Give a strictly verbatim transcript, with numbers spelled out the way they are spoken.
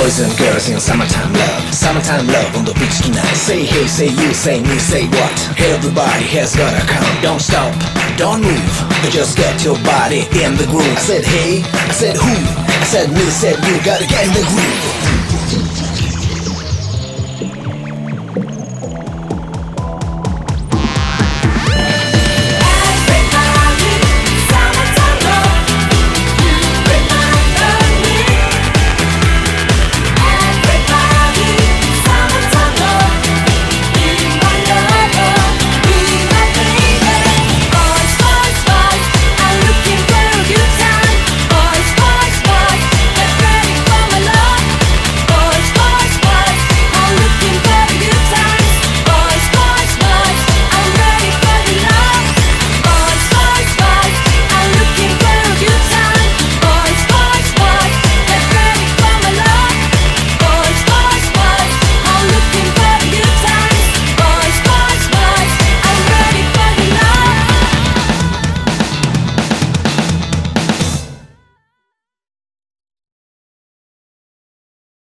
Boys and girls in summertime love, summertime love on the beach tonight. Say hey, say you, say me, say what? Everybody has gotta come. Don't stop, don't move, but just get your body in the groove. I said hey, I said who, I said me, said you, gotta get in the groove.